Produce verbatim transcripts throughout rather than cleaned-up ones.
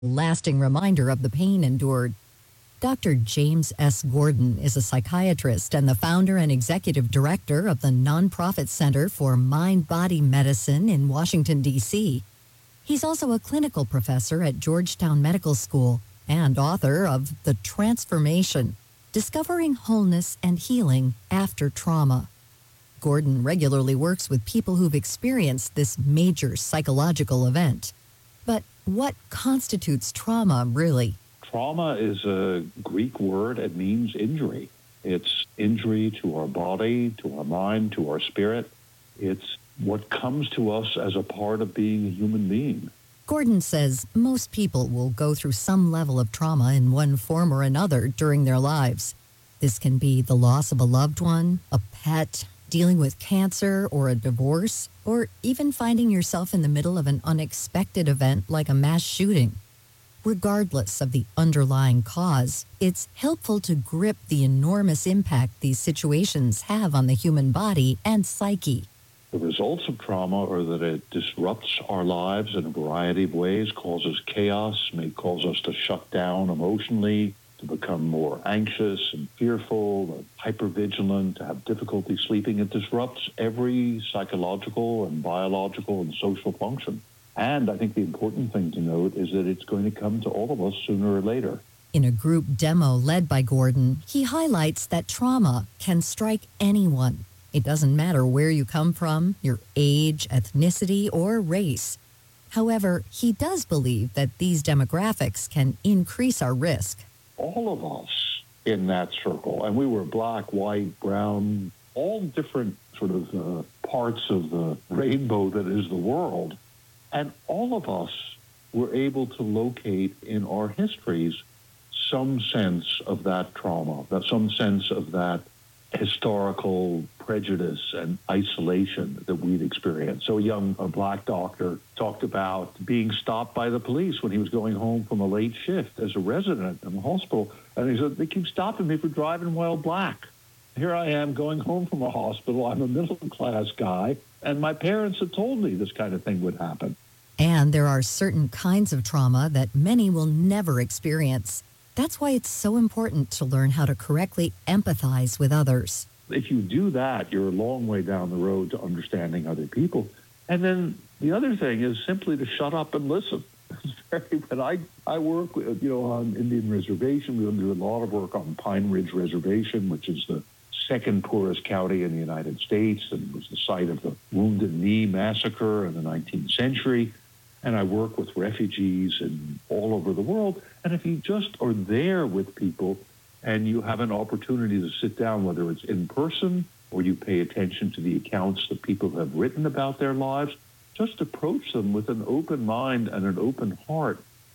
lasting reminder of the pain endured. Doctor James S. Gordon is a psychiatrist and the founder and executive director of the nonprofit Center for Mind-Body Medicine in Washington, D C He's also a clinical professor at Georgetown Medical School and author of The Transformation: Discovering Wholeness and Healing After Trauma. Gordon regularly works with people who've experienced this major psychological event. But what constitutes trauma, really? Trauma is a Greek word. It means injury. It's injury to our body, to our mind, to our spirit. It's what comes to us as a part of being a human being. Gordon says most people will go through some level of trauma in one form or another during their lives. This can be the loss of a loved one, a pet, dealing with cancer or a divorce, or even finding yourself in the middle of an unexpected event like a mass shooting. Regardless of the underlying cause, it's helpful to grip the enormous impact these situations have on the human body and psyche. The results of trauma are that it disrupts our lives in a variety of ways, causes chaos, may cause us to shut down emotionally, to become more anxious and fearful, hypervigilant, to have difficulty sleeping. It disrupts every psychological and biological and social function. And I think the important thing to note is that it's going to come to all of us sooner or later. In a group demo led by Gordon, he highlights that trauma can strike anyone. It doesn't matter where you come from, your age, ethnicity, or race. However, he does believe that these demographics can increase our risk. All of us in that circle, and we were black, white, brown, all different sort of uh, parts of the rainbow that is the world, and all of us were able to locate in our histories some sense of that trauma, that some sense of that historical prejudice and isolation that we'd experienced. So a young a black doctor talked about being stopped by the police when he was going home from a late shift as a resident in the hospital. And he said, they keep stopping me for driving while black. Here I am going home from a hospital. I'm a middle-class guy, and my parents had told me this kind of thing would happen. And there are certain kinds of trauma that many will never experience. That's why it's so important to learn how to correctly empathize with others. If you do that, you're a long way down the road to understanding other people. And then the other thing is simply to shut up and listen. When I, I work, you know, on Indian Reservation, we do a lot of work on Pine Ridge Reservation, which is the second poorest county in the United States and was the site of the Wounded Knee Massacre in the nineteenth century. And I work with refugees in all over the world. And if you just are there with people and you have an opportunity to sit down, whether it's in person or you pay attention to the accounts that people have written about their lives, just approach them with an open mind and an open heart,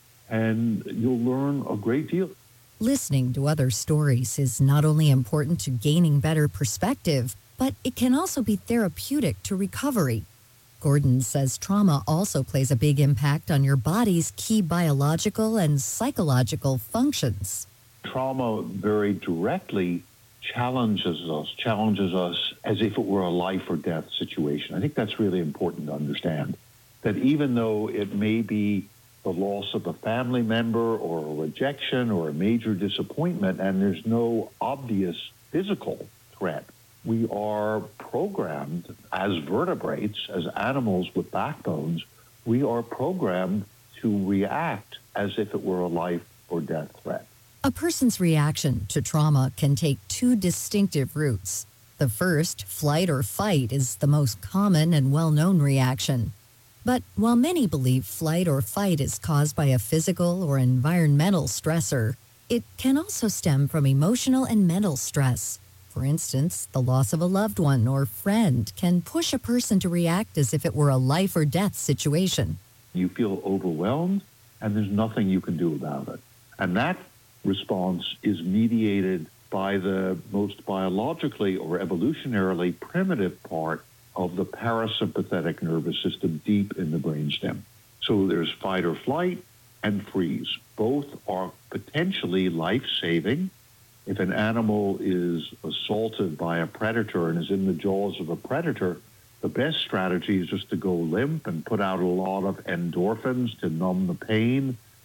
and you'll learn a great deal. Listening to other stories is not only important to gaining better perspective, but it can also be therapeutic to recovery. Gordon says trauma also plays a big impact on your body's key biological and psychological functions. Trauma very directly challenges us, challenges us as if it were a life or death situation. I think that's really important to understand, that even though it may be the loss of a family member or a rejection or a major disappointment and there's no obvious physical threat, we are programmed as vertebrates, as animals with backbones, we are programmed to react as if it were a life or death threat. A person's reaction to trauma can take two distinctive routes. The first, flight or fight, is the most common and well-known reaction. But while many believe flight or fight is caused by a physical or environmental stressor, it can also stem from emotional and mental stress. For instance, the loss of a loved one or friend can push a person to react as if it were a life or death situation. You feel overwhelmed, and there's nothing you can do about it. And that response is mediated by the most biologically or evolutionarily primitive part of the parasympathetic nervous system deep in the brainstem. So there's fight or flight and freeze. Both are potentially life-saving. If an animal is assaulted by a predator and is in the jaws of a predator, the best strategy is just to go limp and put out a lot of endorphins to numb the pain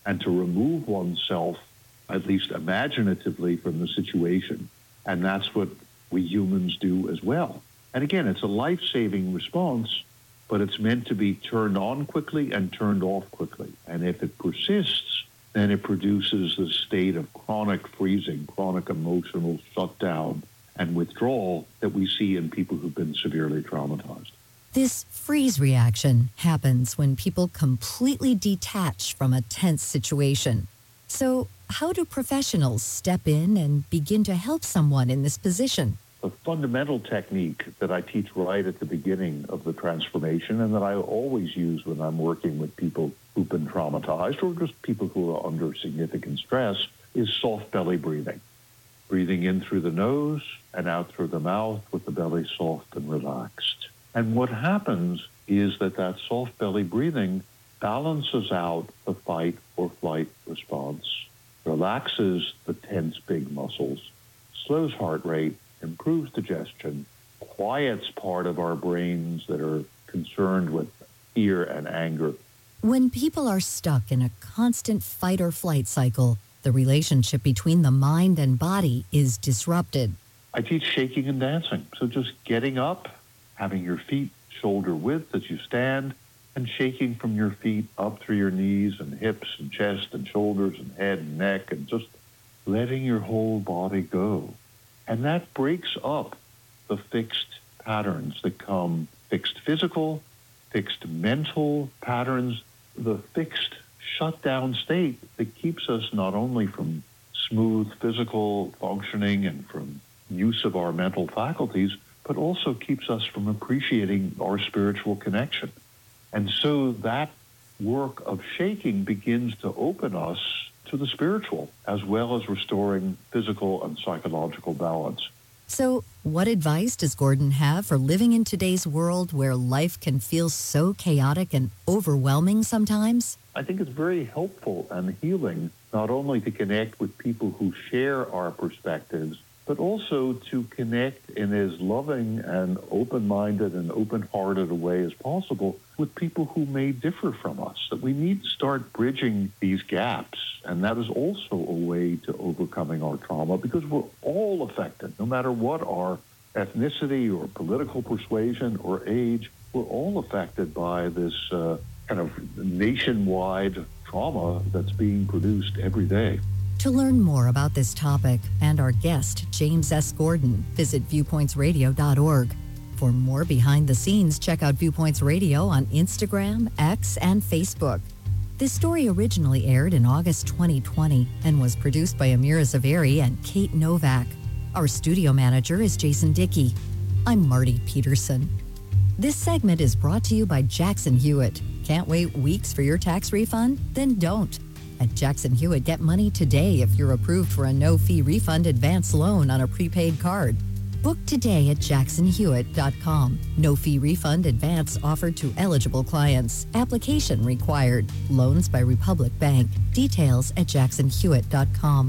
and to remove oneself, at least imaginatively, from the situation. And that's what we humans do as well. And again, it's a life-saving response, but it's meant to be turned on quickly and turned off quickly. And if it persists, then it produces this state of chronic freezing, chronic emotional shutdown and withdrawal that we see in people who've been severely traumatized. This freeze reaction happens when people completely detach from a tense situation. So how do professionals step in and begin to help someone in this position? A fundamental technique that I teach right at the beginning of the transformation and that I always use when I'm working with people who've been traumatized or just people who are under significant stress is soft belly breathing. Breathing in through the nose and out through the mouth with the belly soft and relaxed. And what happens is that that soft belly breathing balances out the fight or flight response, relaxes the tense big muscles, slows heart rate, improves digestion, quiets part of our brains that are concerned with fear and anger. When people are stuck in a constant fight or flight cycle, the relationship between the mind and body is disrupted. I teach shaking and dancing. So just getting up, having your feet shoulder width as you stand, and shaking from your feet up through your knees and hips and chest and shoulders and head and neck, and just letting your whole body go. And that breaks up the fixed patterns that come, fixed physical, fixed mental patterns, the fixed shutdown state that keeps us not only from smooth physical functioning and from use of our mental faculties, but also keeps us from appreciating our spiritual connection. And so that work of shaking begins to open us to the spiritual, as well as restoring physical and psychological balance. So what advice does Gordon have for living in today's world where life can feel so chaotic and overwhelming sometimes? I think it's very helpful and healing not only to connect with people who share our perspectives, but also to connect in as loving and open-minded and open-hearted a way as possible with people who may differ from us. That we need to start bridging these gaps, and that is also a way to overcoming our trauma, because we're all affected, no matter what our ethnicity or political persuasion or age. We're all affected by this uh, kind of nationwide trauma that's being produced every day. To learn more about this topic and our guest, James S. Gordon, visit viewpoints radio dot org. For more behind the scenes, check out Viewpoints Radio on Instagram, X, and Facebook. This story originally aired in August twenty twenty and was produced by Amira Zaveri and Kate Novak. Our studio manager is Jason Dickey. I'm Marty Peterson. This segment is brought to you by Jackson Hewitt. Can't wait weeks for your tax refund? Then don't. At Jackson Hewitt, get money today if you're approved for a no-fee refund advance loan on a prepaid card. Book today at jackson hewitt dot com. No-fee refund advance offered to eligible clients. Application required. Loans by Republic Bank. Details at jackson hewitt dot com.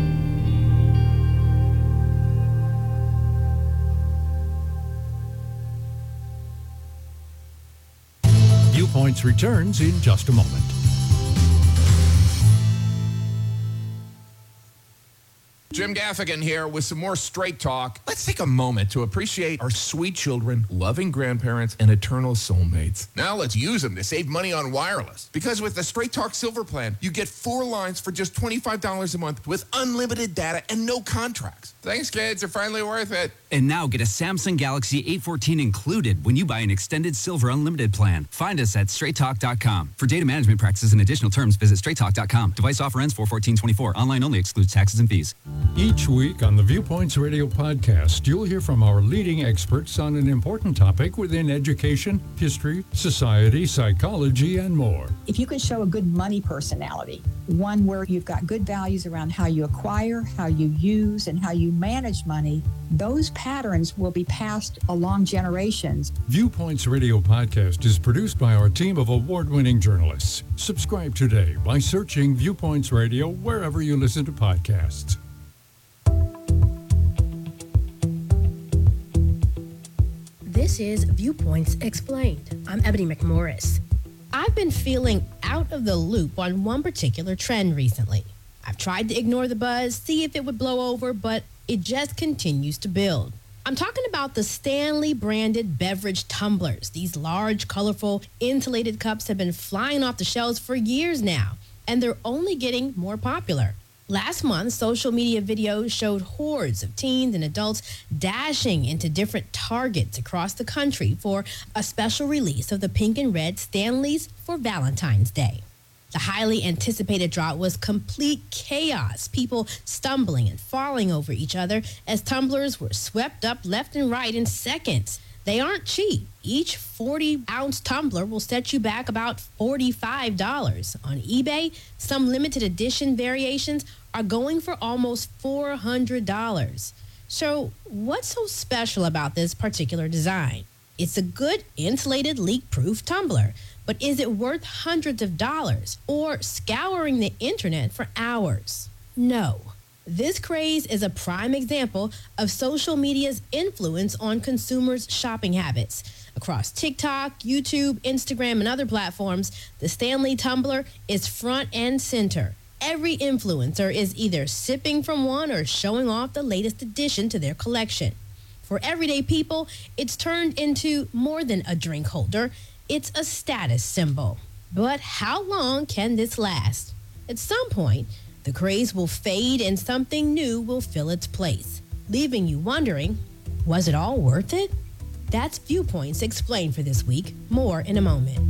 Viewpoints returns in just a moment. Jim Gaffigan here with some more Straight Talk. Let's take a moment to appreciate our sweet children, loving grandparents, and eternal soulmates. Now let's use them to save money on wireless. Because with the Straight Talk Silver Plan, you get four lines for just twenty-five dollars a month with unlimited data and no contracts. Thanks, kids. They're finally worth it. And now get a Samsung Galaxy A fourteen included when you buy an extended Silver Unlimited plan. Find us at straight talk dot com. For data management practices and additional terms, visit straight talk dot com. Device offer ends four fourteen twenty-four. Online only, excludes taxes and fees. Each week on the Viewpoints Radio podcast, you'll hear from our leading experts on an important topic within education, history, society, psychology, and more. If you can show a good money personality, one where you've got good values around how you acquire, how you use, and how you manage money, those patterns will be passed along generations. Viewpoints Radio podcast is produced by our team of award-winning journalists. Subscribe today by searching Viewpoints Radio wherever you listen to podcasts. This is Viewpoints Explained. I'm Ebony McMorris. I've been feeling out of the loop on one particular trend recently. I've tried to ignore the buzz, see if it would blow over, but it just continues to build. I'm talking about the Stanley branded beverage tumblers. These large, colorful, insulated cups have been flying off the shelves for years now, and they're only getting more popular. Last month, social media videos showed hordes of teens and adults dashing into different Targets across the country for a special release of the pink and red Stanleys for Valentine's Day. The highly anticipated drop was complete chaos, people stumbling and falling over each other as tumblers were swept up left and right in seconds. They aren't cheap. Each forty-ounce tumbler will set you back about forty-five dollars. On eBay, some limited edition variations are going for almost four hundred dollars. So what's so special about this particular design? It's a good insulated leak-proof tumbler, but is it worth hundreds of dollars or scouring the internet for hours? No. This craze is a prime example of social media's influence on consumers' shopping habits. Across TikTok, YouTube, Instagram, and other platforms, the Stanley tumbler is front and center. Every influencer is either sipping from one or showing off the latest addition to their collection. For everyday people, it's turned into more than a drink holder. It's a status symbol. But how long can this last? At some point, the craze will fade and something new will fill its place, leaving you wondering, was it all worth it? That's Viewpoints Explained for this week. More in a moment.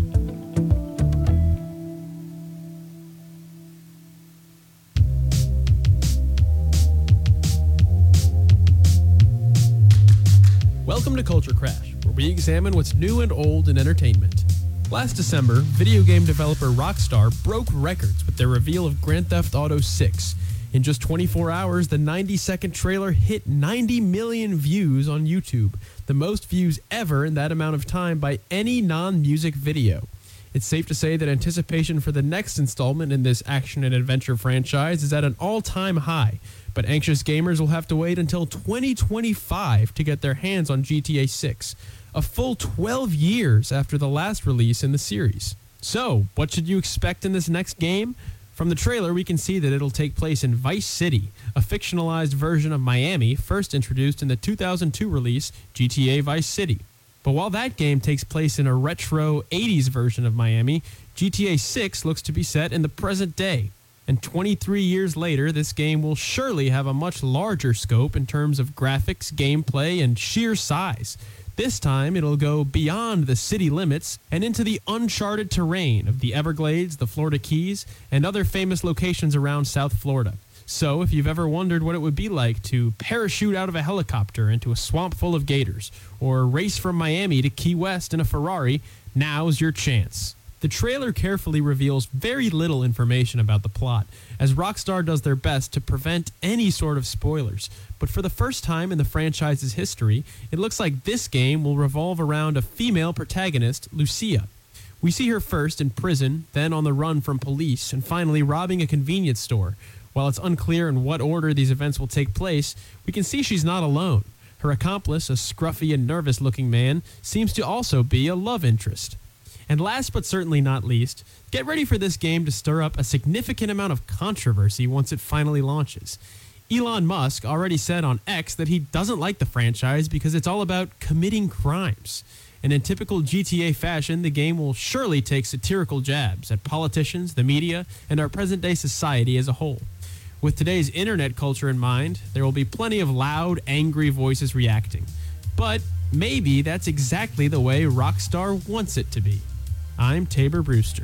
Welcome to Culture Crash, where we examine what's new and old in entertainment. Last December, video game developer Rockstar broke records with their reveal of Grand Theft Auto six. In just twenty-four hours, the ninety-second trailer hit ninety million views on YouTube, the most views ever in that amount of time by any non-music video. It's safe to say that anticipation for the next installment in this action and adventure franchise is at an all-time high, but anxious gamers will have to wait until twenty twenty-five to get their hands on G T A six. A full twelve years after the last release in the series. So, what should you expect in this next game? From the trailer, we can see that it'll take place in Vice City, a fictionalized version of Miami first introduced in the two thousand two release G T A Vice City. But while that game takes place in a retro eighties version of Miami, G T A six looks to be set in the present day. And twenty-three years later, this game will surely have a much larger scope in terms of graphics, gameplay, and sheer size. This time, it'll go beyond the city limits and into the uncharted terrain of the Everglades, the Florida Keys, and other famous locations around South Florida. So, if you've ever wondered what it would be like to parachute out of a helicopter into a swamp full of gators, or race from Miami to Key West in a Ferrari, now's your chance. The trailer carefully reveals very little information about the plot, as Rockstar does their best to prevent any sort of spoilers. But for the first time in the franchise's history, it looks like this game will revolve around a female protagonist, Lucia. We see her first in prison, then on the run from police, and finally robbing a convenience store. While it's unclear in what order these events will take place, we can see she's not alone. Her accomplice, a scruffy and nervous-looking man, seems to also be a love interest. And last but certainly not least, get ready for this game to stir up a significant amount of controversy once it finally launches. Elon Musk already said on X that he doesn't like the franchise because it's all about committing crimes. And in typical G T A fashion, the game will surely take satirical jabs at politicians, the media, and our present-day society as a whole. With today's internet culture in mind, there will be plenty of loud, angry voices reacting. But maybe that's exactly the way Rockstar wants it to be. I'm Tabor Brewster.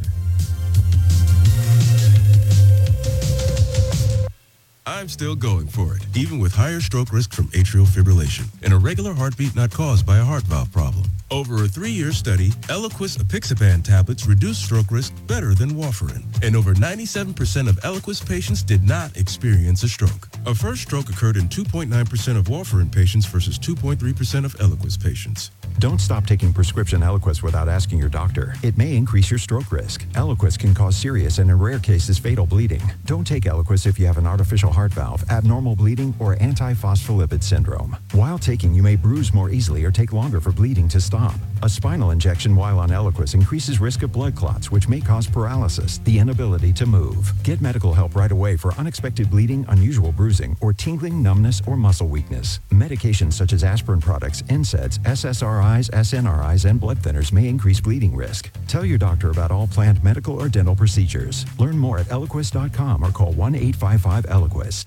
I'm still going for it, even with higher stroke risk from atrial fibrillation and a regular heartbeat not caused by a heart valve problem. Over a three-year study, Eliquis apixaban tablets reduced stroke risk better than warfarin, and over ninety-seven percent of Eliquis patients did not experience a stroke. A first stroke occurred in two point nine percent of warfarin patients versus two point three percent of Eliquis patients. Don't stop taking prescription Eliquis without asking your doctor. It may increase your stroke risk. Eliquis can cause serious and in rare cases fatal bleeding. Don't take Eliquis if you have an artificial heart valve, abnormal bleeding, or antiphospholipid syndrome. While taking, you may bruise more easily or take longer for bleeding to stop. A spinal injection while on Eliquis increases risk of blood clots, which may cause paralysis, the inability to move. Get medical help right away for unexpected bleeding, unusual bruising, or tingling, numbness, or muscle weakness. Medications such as aspirin products, N SAIDs, S S R Is, S N R Is, and blood thinners may increase bleeding risk. Tell your doctor about all planned medical or dental procedures. Learn more at Eliquis dot com or call one eight five five Eliquis.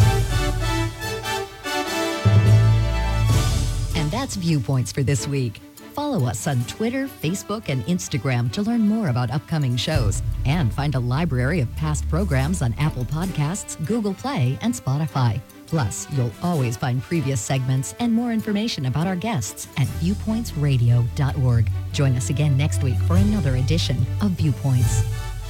And that's Viewpoints for this week. Follow us on Twitter, Facebook, and Instagram to learn more about upcoming shows and find a library of past programs on Apple Podcasts, Google Play, and Spotify. Plus, you'll always find previous segments and more information about our guests at viewpoints radio dot org. Join us again next week for another edition of Viewpoints.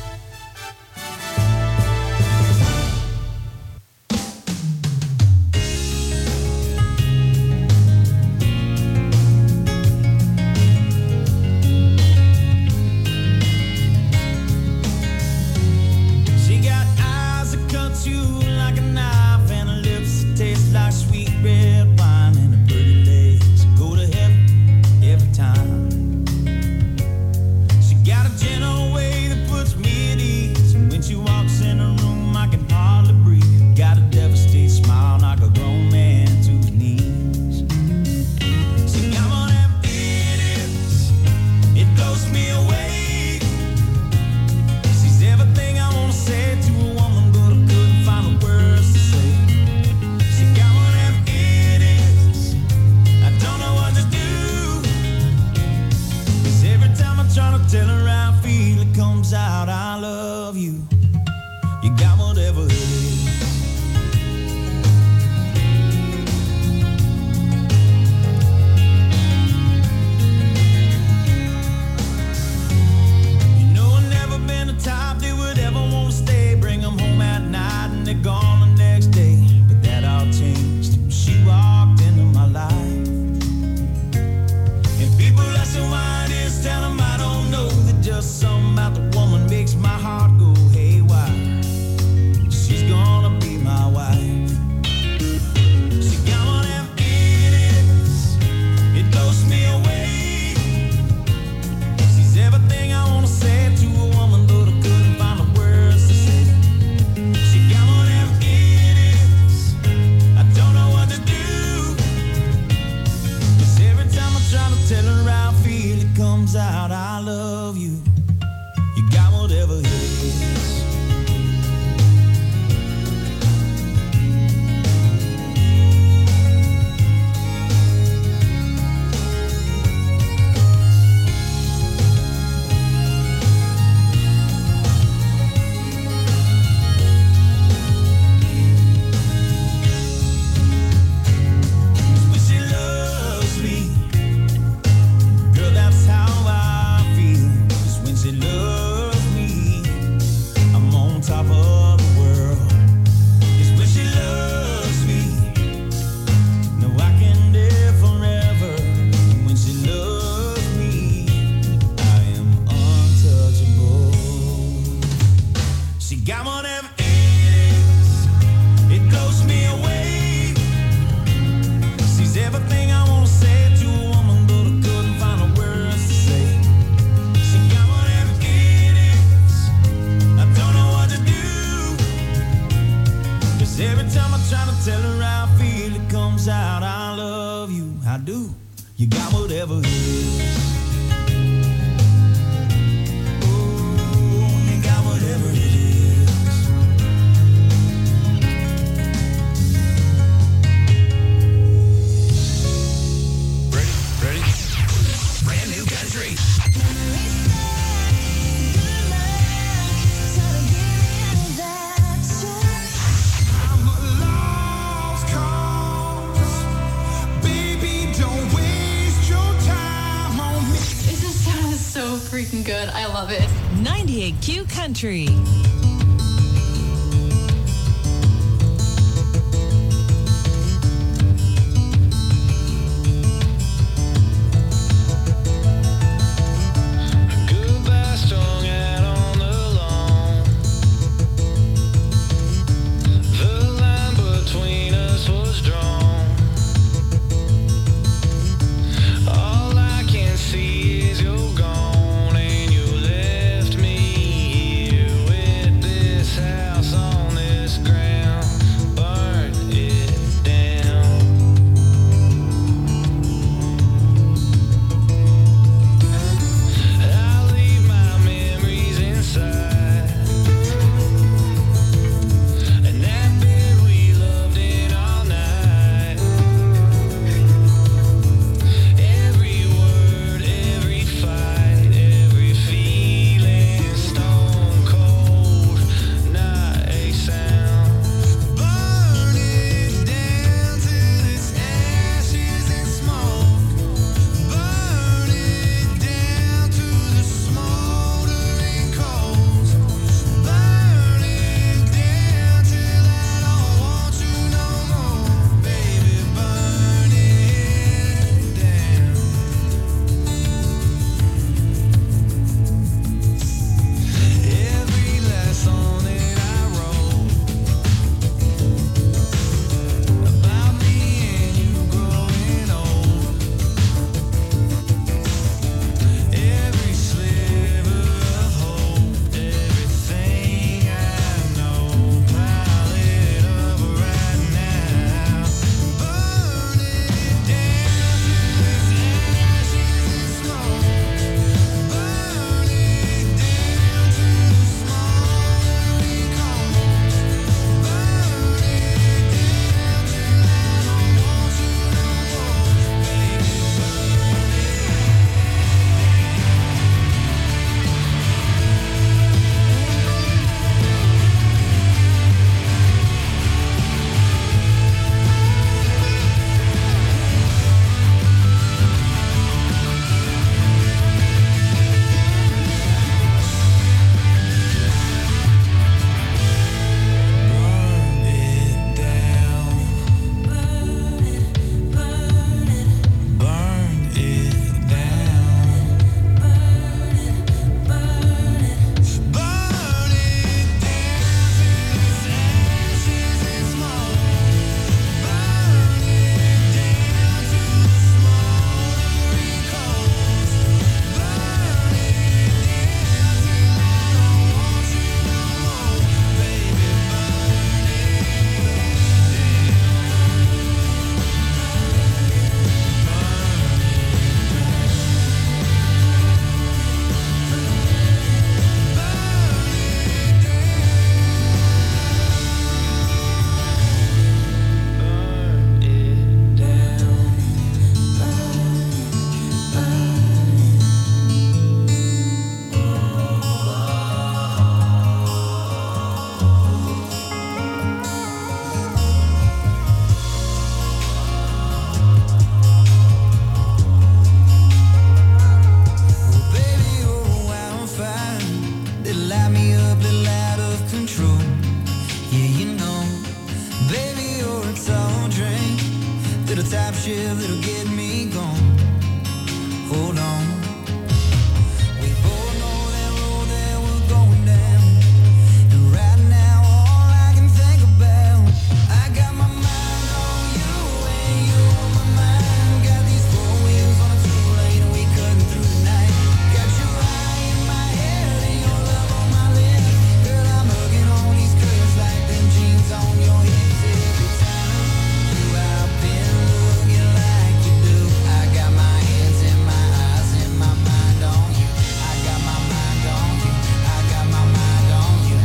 Good. I love it. ninety-eight Q Country. See type shift that'll get me gone. Hold on. We both know that road that we're going down. And right now, all I can think about, I got my mind on you and you on my mind. Got these four wheels on a two-lane and we cutting through the night. Got your eye in my head and your love on my lips. Girl, I'm hugging on these curves like them jeans on your hips. Every time you out been looking like you do. I got my hands in my eyes and my mind on you. I got my mind on you. I got my mind on you.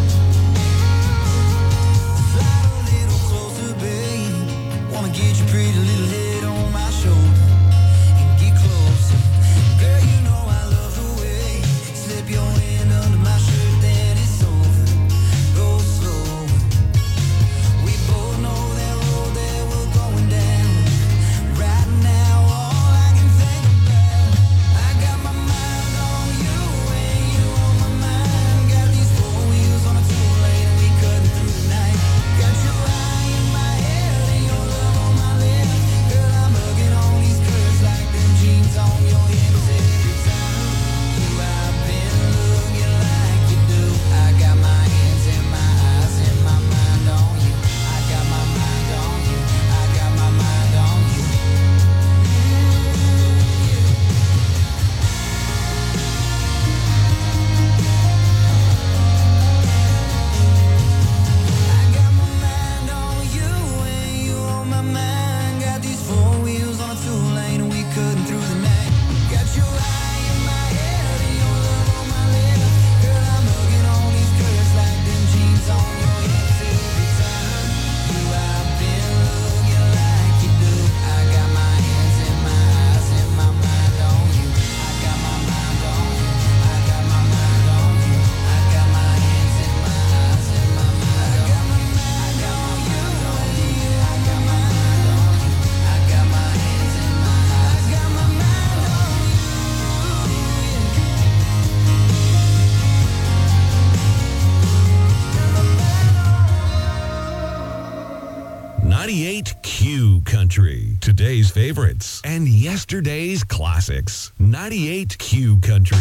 Slide a little closer, babe. Wanna get your pretty little head on my shoulder and get closer. Girl, you know I love the way you slip your hand under my shirt, then it's over. Go slow. We both know that road that we're going down. Right now, all I can think about, I got my mind on you and you on my mind. Got these four wheels on a two-lane and we cutting through the night. Got your eye in my head and your love on my lips. Girl, I'm hugging on these curves like them jeans on your hips. Every time you out been looking like you do. I got my hands in my eyes and my mind on you. I got my mind on you. I got my mind on you. I got my mind on you and you on my mind. Got these four wheels on a two-lane and we cutting through the night. Got your eye in my head and your love on my lips. Girl, I'm hugging on these curves like them jeans on your hips. Every time you out been looking like you do. I got my hands in my eyes and my mind on you. I got my mind on you. I got my mind on you. I got my hands in my eyes and my mind on you. I got my mind on you and you. I got my mind on you. I got my hands in my eyes. I got my mind on you. ninety-eight Q Country. Today's favorites and yesterday's classics. ninety-eight Q Country.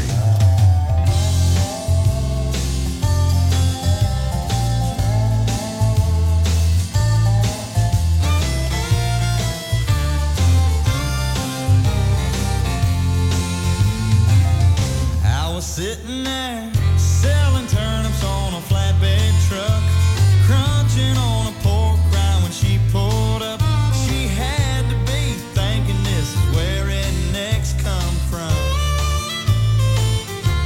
I was sitting there selling turnips on a flatbed truck, crunching on a pork rind when she pulled up. She had to be thinking this is where rednecks come from.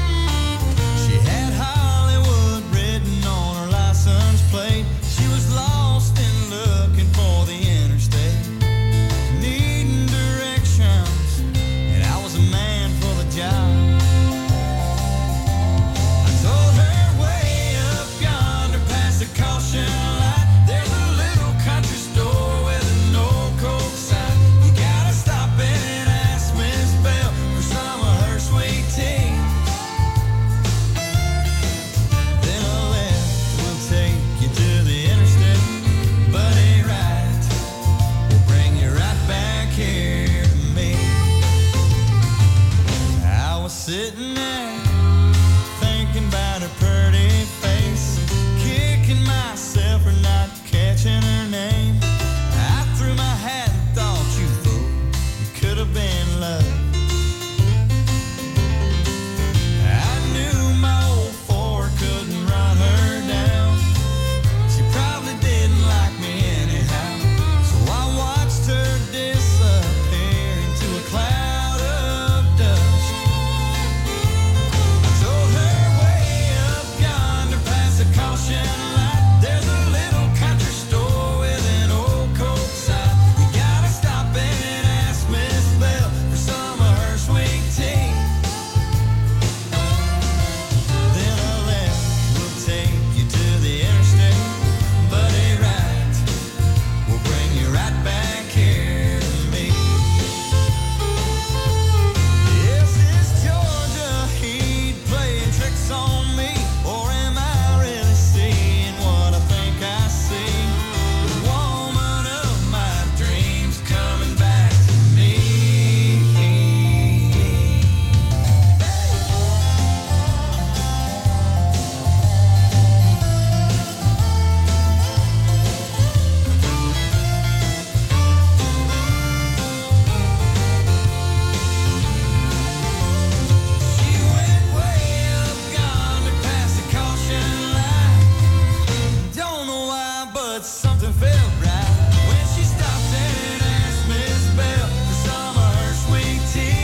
something felt right when she stopped and asked Miss Bell for some of her sweet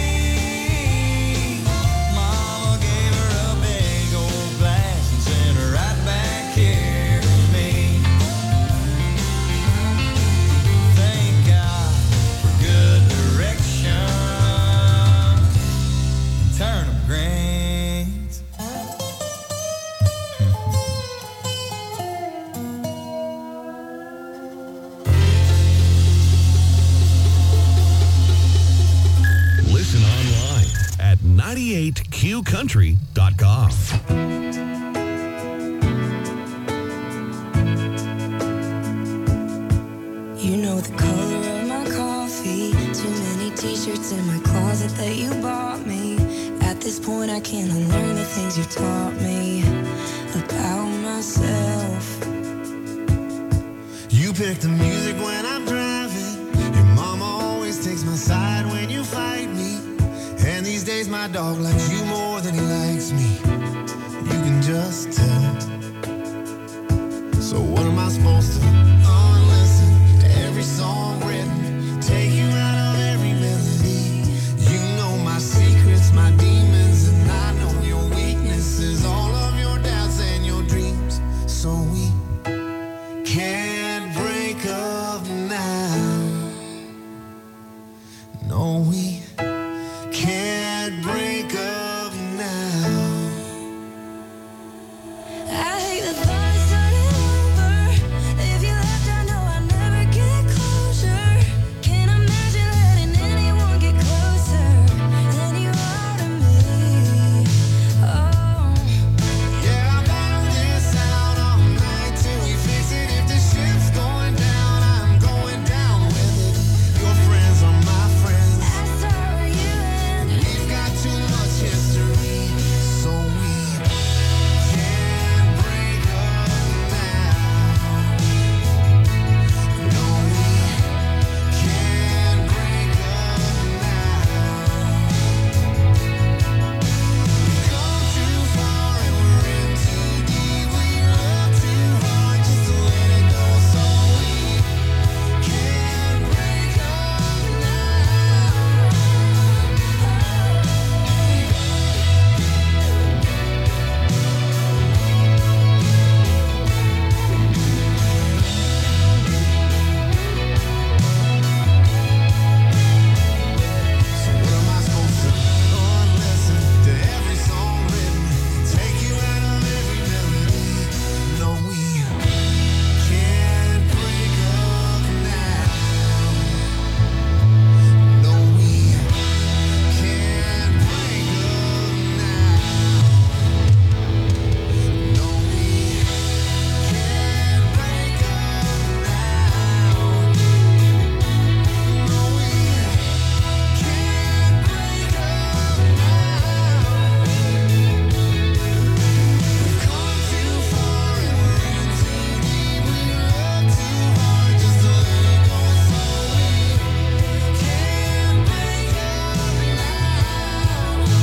tea. Mama gave her a big old glass and sent her right back here to me. Thank God for good direction. Turnip greens. Listen online at ninety-eight q country dot com. You know the color of my coffee. Too many t-shirts in my closet that you bought me. At this point I can't unlearn the things you taught me about myself. You pick the music when I'm driving. Your mama always takes my side when you fight me. And these days my dog likes you more than he likes me. You can just tell. So what am I supposed to unlisten to every song written? Take you out of every melody. You know my secrets, my demons, and I know your weaknesses, all of your doubts and your dreams. So we can't break up now. No, we can't break up now. I hate the thought of starting over. If you left, I know I'd never get closure. Can't imagine letting anyone get closer than you are to me. Oh, Yeah, I'll battle this out all night till we fix it. If the ship's going down, I'm going down with it. Your friends are my friends. I start with you and We've got too much history, so we can't break up now. No, we can't break up now. We've come too far and we're in too deep. We love too hard just to let it go, so we can't break up now. So what am I supposed to unlisten to every song written? Take you out of every melody. No, we can't break up now. No, we can't break up now. No, we can't break up now. No, we can't break up now. We've come too far and we're in too deep. We love too hard just to let it go, so we can't break up now. No,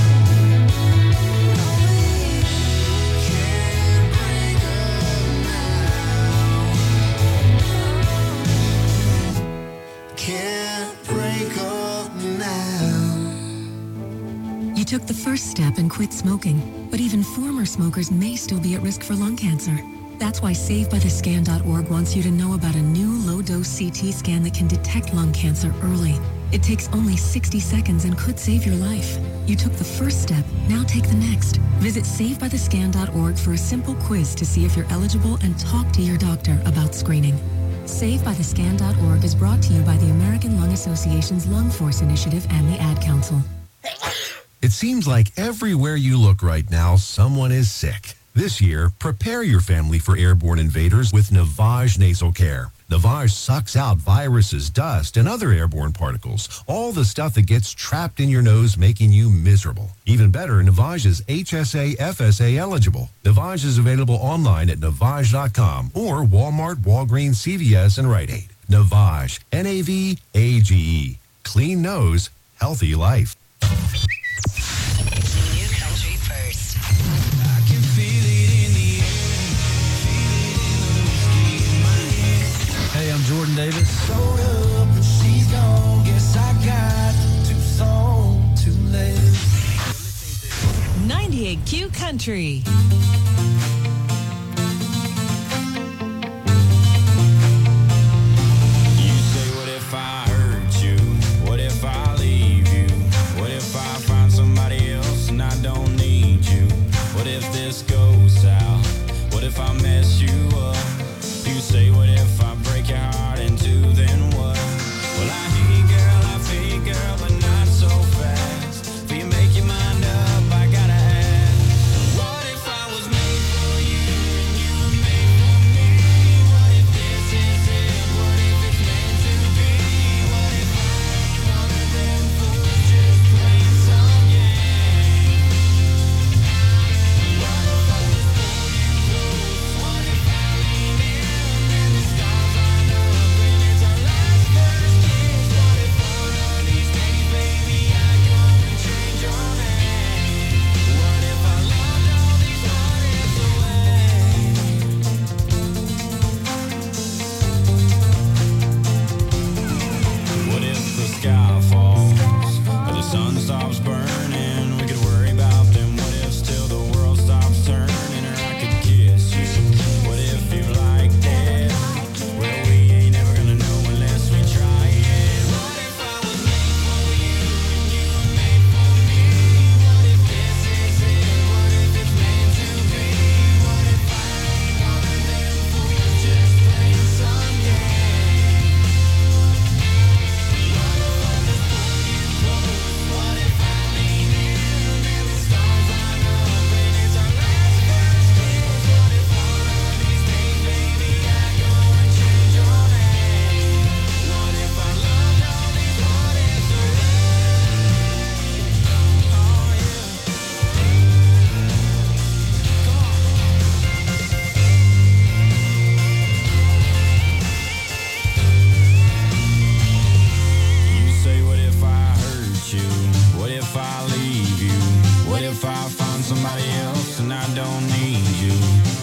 we can't break up now. Can't break up now. You took the first step and quit smoking, but even former smokers may still be at risk for lung cancer. That's why save by the scan dot org wants you to know about a new low-dose C T scan that can detect lung cancer early. It takes only sixty seconds and could save your life. You took the first step, now take the next. Visit save by the scan dot org for a simple quiz to see if you're eligible and talk to your doctor about screening. save by the scan dot org is brought to you by the American Lung Association's Lung Force Initiative and the Ad Council. It seems like everywhere you look right now, someone is sick. This year, prepare your family for airborne invaders with Navage Nasal Care. Navage sucks out viruses, dust, and other airborne particles, all the stuff that gets trapped in your nose, making you miserable. Even better, Navage is H S A F S A eligible. Navage is available online at navage dot com or Walmart, Walgreens, C V S, and Rite Aid. Navage, N A V A G E. Clean nose, healthy life. New country first. I can feel it in the air, feel it in the whiskey in my hand. Davis. Showed up and she's gone. Guess I got too soon, too late. ninety-eight Q Country. You say, what if I hurt you? What if I leave you? What if I find somebody else and I don't need you? What if this goes south? What if I mess you up? You say, what if I break your heart in two, then what? Well, I hear you, girl, I feel you, girl, but not so fast. Before you make your mind up, I gotta ask, what if I was made for you and you were made for me? What if this is it? What if it's meant to be? What if I ain't one of them fools just playing some game? What if I just pull you close? What if I lean in and the stars line up and it's our last first kiss? What if one of these days, baby, I come and change your name? What if I loved all these heartaches away? What if the sky falls or the sun stops burning? We could worry about them. What if still the world stops turning? Or I could kiss you. What if you liked it? Well, we ain't ever gonna know unless we try it. What if I was made for you and you were made for me? What if this is it? What if it's meant to be? What if I ain't one of them fools just playing some game? What if I just pull you close? What if I lean in and the stars line up and it's our last first kiss? What if one of these days, baby, I go and change your name? What if I loved all these heartaches away? Oh yeah. You say, what if I hurt you? What if I leave you? What if I find somebody else and I don't need you?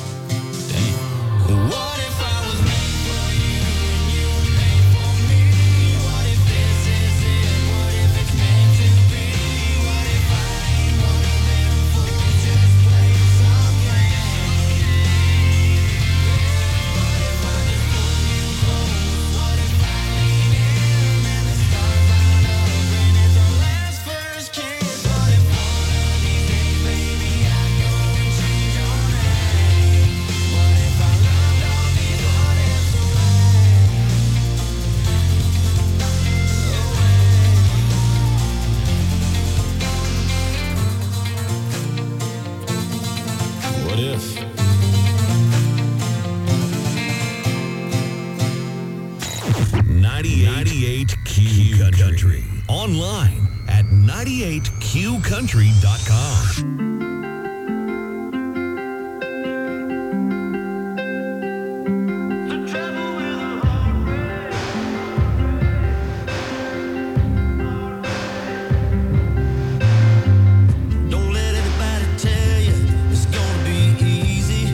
Damn. What if I was made for you and you were made for me? What if this is it? What if it's meant to be? What if I ain't one of them fools just playing some game? What if I just pull you close? What if I lean in and the stars line up and it's our last first kiss? What if one of these days, baby, I go and change your name? What if I loved all these heartaches away? What if? ninety-eight Q Country. Online at ninety-eight q country dot com. Don't let anybody tell you it's gonna be easy.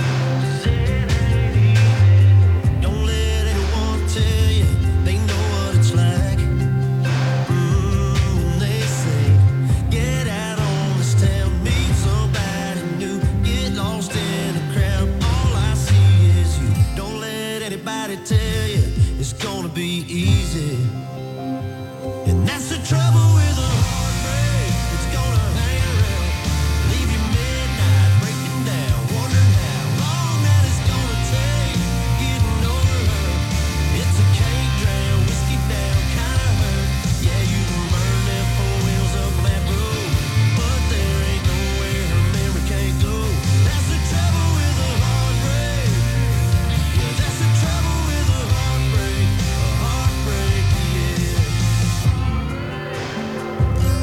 Don't let anyone tell you they know what it's like. Mm, they say, get out on this town, meet somebody new, get lost in the crowd. All I see is you. Don't let anybody tell you it's gonna be easy. And that's the trouble with a heartbreak. It's gonna hang around, leave you midnight, breaking down, wondering how long that it's gonna take getting over her. It's a cake drown, whiskey down, kinda hurt. Yeah, you can burn them four wheels up that road, but there ain't nowhere her memory can't go. That's the trouble with a heartbreak. Yeah, that's the trouble with a heartbreak. A heartbreak, yeah.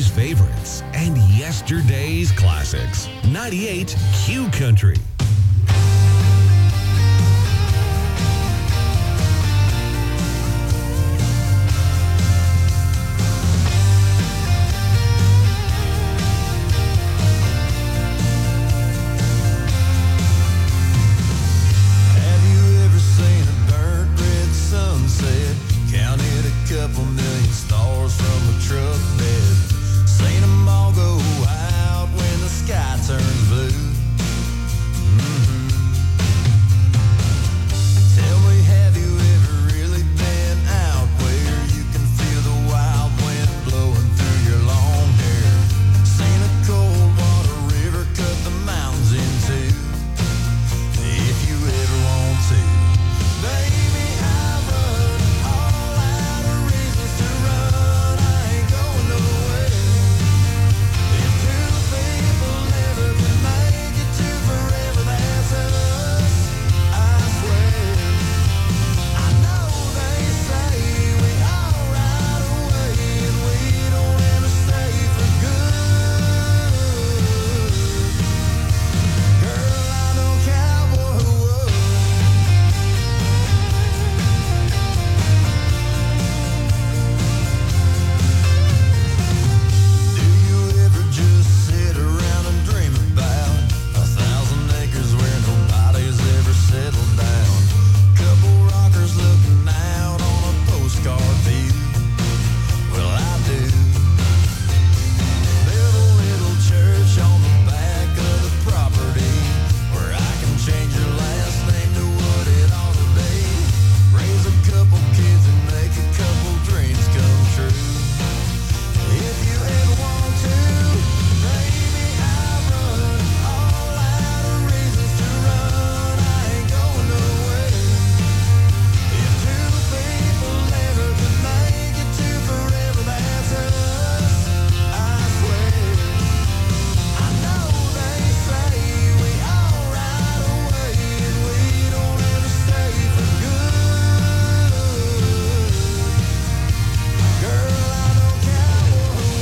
favorites and yesterday's classics. ninety-eight Q Country. Have you ever seen a burnt red sunset? Counted a couple million stars from a truck bed. Seen them all go out when the sky turns blue. Mhm. Tell me, have you ever really been out where you can feel the wild wind blowing through your long hair? Seen a cold water river cut the mountains in two. If you ever want to, baby, I've run all out of reasons to run. I ain't going nowhere. If two people never can make it to forever, that's us, I swear. I know they say we all ride away and we don't ever stay for good. Girl, I know cowboy who would. Do you ever just sit around and dream about a thousand acres where nobody's ever settled down? Couple rockers looking out on a postcard view. Well, I do. Build a little church on the back of the property where I can change your last name to what it ought to be. Raise a couple kids and make a couple dreams come true. If you ever want to, baby, I've run all out of reasons to run. I ain't going nowhere. If two people never could make it to forever, that's us, I swear. I know they say we all ride away and we don't ever stay for good. Girl, I know cowboy would.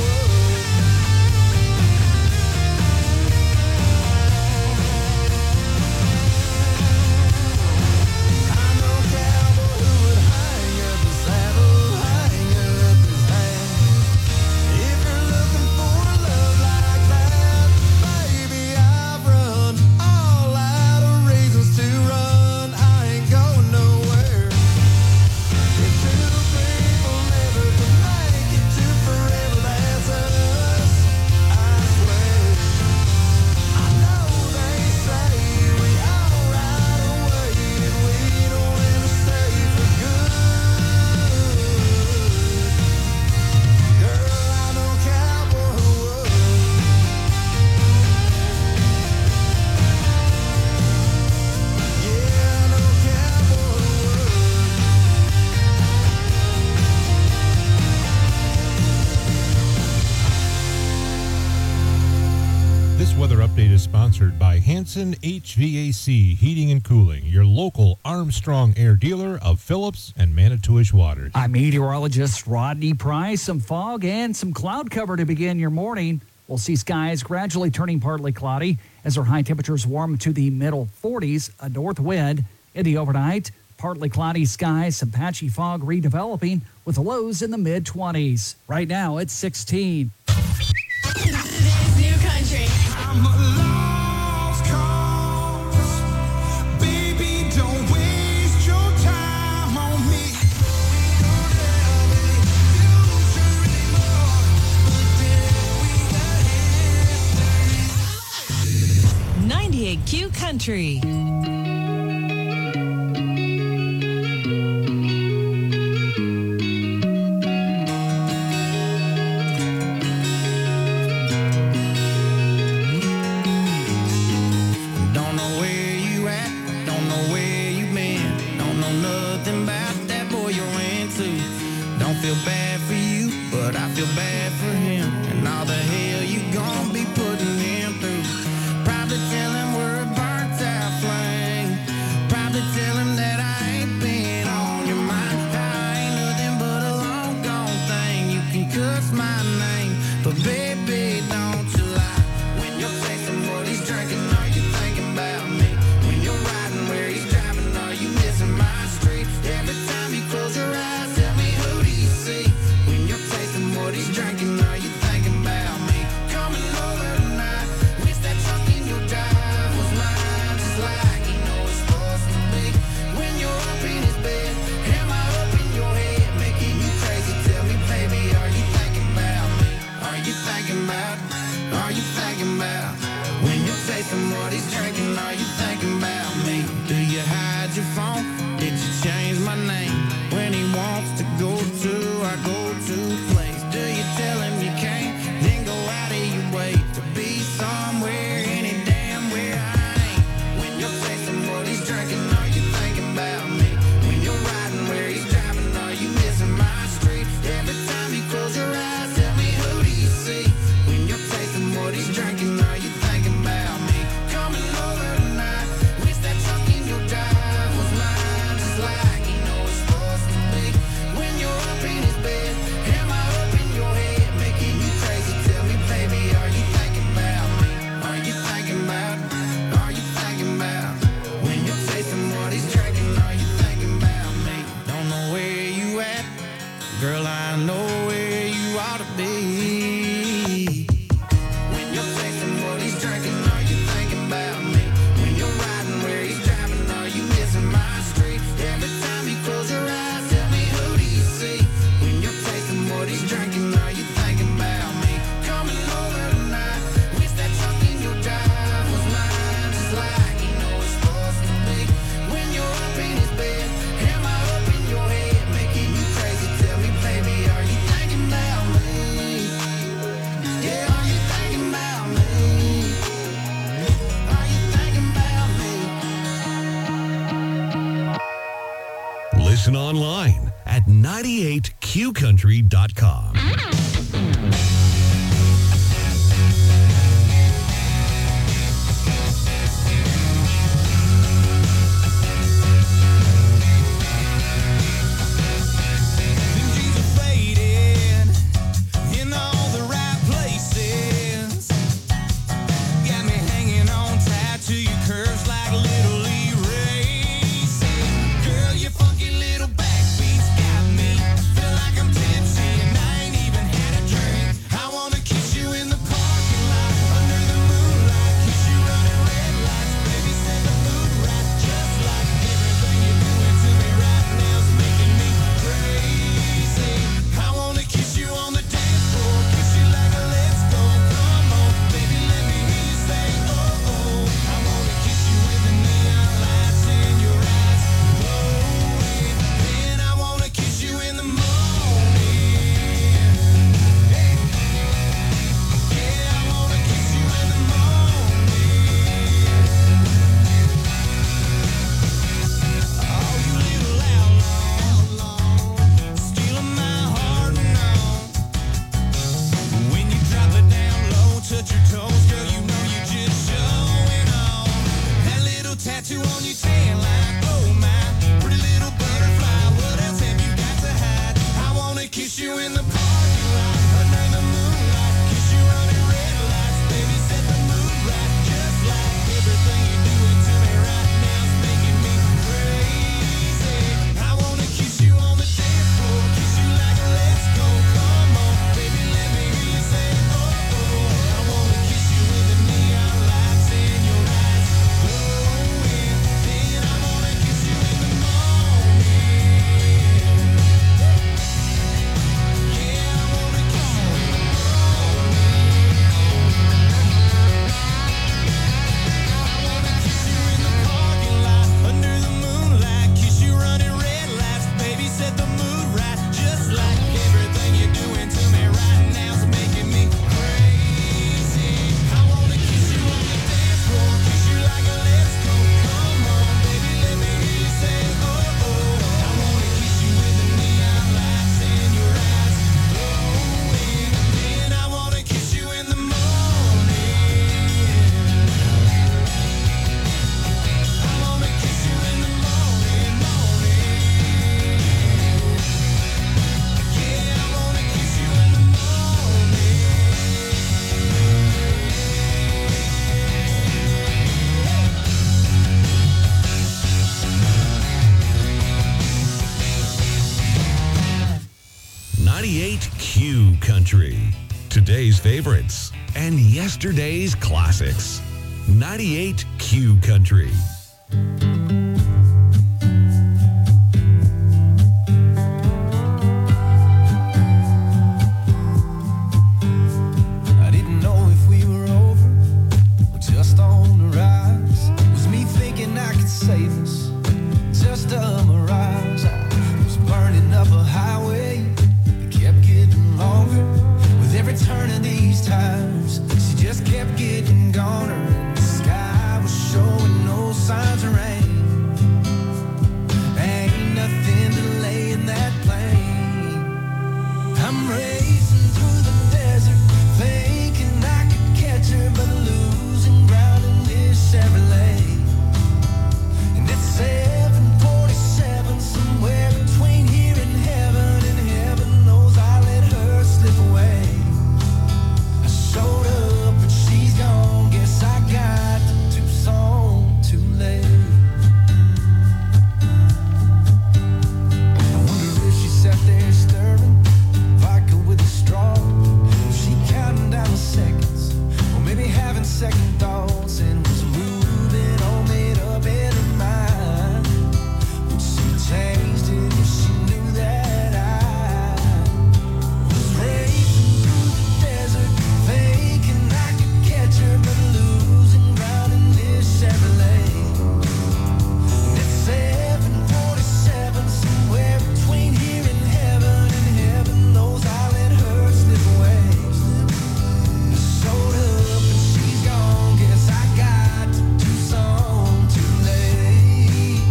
I know cowboy who would hang up his saddle, hang up his hat. If you're looking for a love like that, baby, I've run all out of reasons to run. I ain't going nowhere. If two people never can make it to forever, that's us, I swear. I know they say we all ride away and we don't ever stay for good. Girl, I know cowboy who would. Yeah, I know cowboy who would. This weather update is sponsored by Hanson H V A C Heating and Cooling, your local Armstrong Air dealer of Phillips and Manitowish Waters. I'm meteorologist Rodney Price. Some fog and some cloud cover to begin your morning. We'll see skies gradually turning partly cloudy as our high temperatures warm to the middle forties. A north wind in the overnight. Partly cloudy skies, some patchy fog redeveloping with the lows in the mid twenties. Right now it's sixteen. Today's new country. I'm a lost cause. Baby, don't waste your time on me. We don't have any future anymore, but then we got history. ninety-eight Q Country. Don't know where you at, don't know where you been, don't know nothing about that boy you're into. Don't feel bad for you, but I feel bad for him, and all the hell you gon' be putting him through. Probably tell him we're a burnt out flame. But baby, don't you lie. When you're tasting what he's drinking, are you thinking about me? When you're riding where he's driving, are you missing my street? Every time you close your eyes, tell me, who do you see? When you're tasting what he's drinking, are you thinking about me? Coming over tonight, wish that truck in your drive was mine, just like you know it's supposed to be. When you're up in his bed, am I up in your head, making you crazy? Tell me, baby, are you thinking about me? Are you thinking about? Are you thinking about? When you're tasting what he's drinking, are you thinking about me? Do you hide your phone? Did you change my name? When he wants to go to our go-to place, do you tell him you can't? Then go out of your way to be somewhere, any damn where I ain't. When you're tasting what he's drinking, are you thinking about me? When you're riding where he's driving, are you missing my street? Every time you close your eyes, tell me, who do you see? When you're tasting what he's drinking, are you thinking about me? Coming over tonight, wish that truck in your drive was mine, just like you know it's supposed to be. When you're up in his bed, am I up in your head, making you crazy? Tell me, baby, are you thinking about me? Are you thinking about? Are you thinking about? When you're tasting what he's drinking, are you thinking about me? Don't know where you at, girl, I know where you ought to be. When you're tasting what he's drinking, are you thinking about me? When you're riding where he's driving, are you missing my street? Every time you close your eyes, tell me, who do you see? When you're tasting what he's drinking, are you thinking about me? Coming over tonight, wish that truck in your drive was mine, just like you know it's supposed to be. When you're up in his bed, am I up in your head, making you crazy? Tell me, baby, are you thinking about me? Yeah, are you thinking about me? Are you thinking about me? Listen online at ninety-eight q country dot com. Jeans are faded in all the right places. Got me hanging on tight to your curves like little erasers. Girl, your funky little backbeats got me. Feel like I'm tipsy and I ain't even ninety-eight Q Country. Today's favorites and yesterday's classics. ninety-eight Q Country. I didn't know if we were over or just on the rise. Was me thinking I could save us? Just a mirage. I was burning up a highway. It kept getting longer with every turn of these times. She just kept getting goner, and the sky was showing no signs of rain. Ain't nothing delaying that plane. I'm racing through the desert, thinking I could catch her, but losing ground in this Chevrolet. And it's seven forty-seven, somewhere between here and heaven, and heaven knows I let her slip away. I showed up, but she's gone. Guess I got to Tucson too late. I wonder if she sat there stirring vodka with a straw. Was she counting down the seconds, or maybe having second thoughts, and was moving all made up in her mind? Would she changed it if she knew that I was racing through the desert, thinking I could catch her, but losing ground in this Chevrolet. And it's seven forty-seven, somewhere between here and heaven, and heaven knows I let her slip away. I showed up and she's gone. Guess I got to Tucson too late.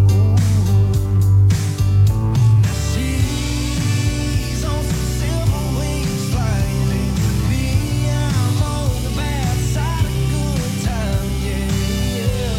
Now she's on some silver wings flying, and me, I'm on the bad side of good time, yeah.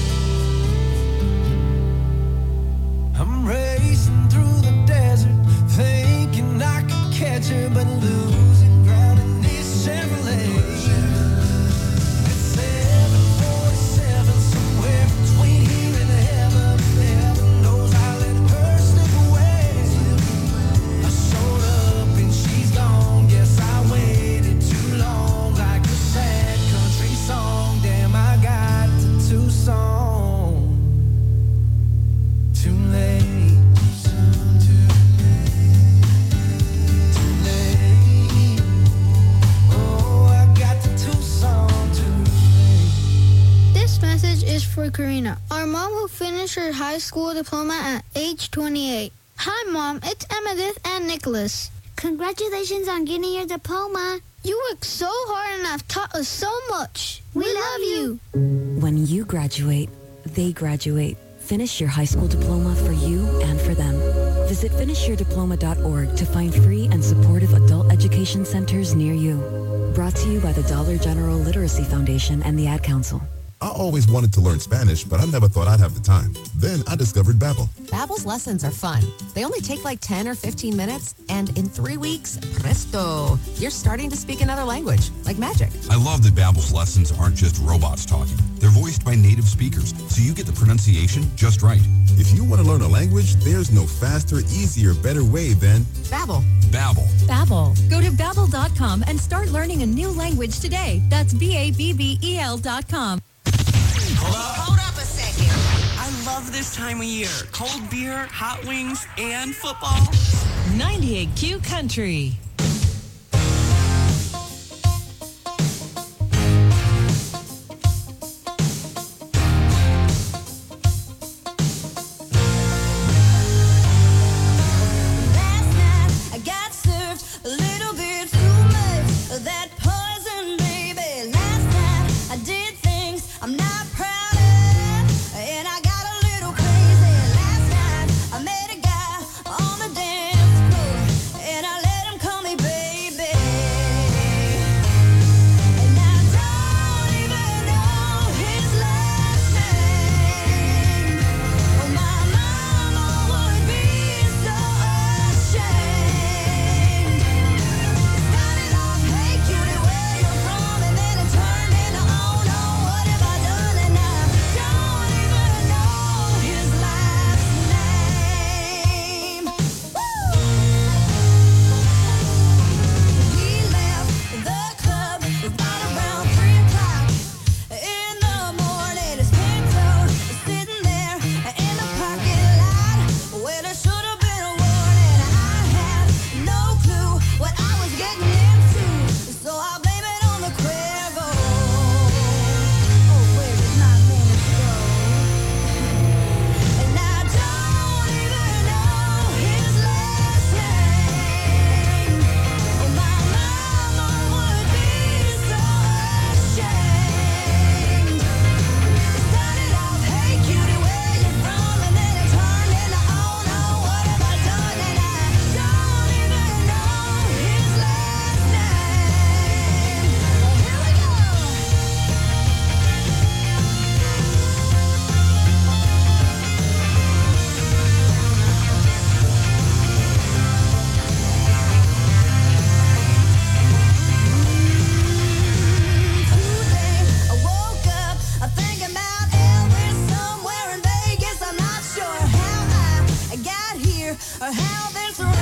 I'm racing through the desert, thinking I could catch her, but losing ground in this Chevrolet. It's seven forty-seven, somewhere between here and heaven. Heaven knows I let her slip away. I showed up and she's gone. Guess I waited too long, like a sad country song. Damn, I got to Tucson too late. Too late. Oh, I got to Tucson too late. This message is for Karina, our mom who finished her high school diploma at age twenty-eight. Hi, Mom. It's Emmettith and Nicholas. Congratulations on getting your diploma. You worked so hard and have taught us so much. We, love you. When you graduate, they graduate. Finish your high school diploma for you and for them. Visit finish your diploma dot org to find free and supportive adult education centers near you. Brought to you by the Dollar General Literacy Foundation and the Ad Council. I always wanted to learn Spanish, but I never thought I'd have the time. Then I discovered Babbel. Babbel's lessons are fun. They only take like ten or fifteen minutes, and in three weeks, presto, you're starting to speak another language, like magic. I love that Babbel's lessons aren't just robots talking. They're voiced by native speakers, so you get the pronunciation just right. If you want to learn a language, there's no faster, easier, better way than Babbel. Babbel. Babbel. Go to babbel dot com and start learning a new language today. That's B A B B E L dot com. Hold up. Hold up a second. I love this time of year. Cold beer, hot wings, and football. ninety-eight Q Country. Last night I got served a little bit too much of that poison, baby. Last night I did things I'm not proud of, and I got a little crazy. Last night I met a guy on the dance floor, and I let him come or how this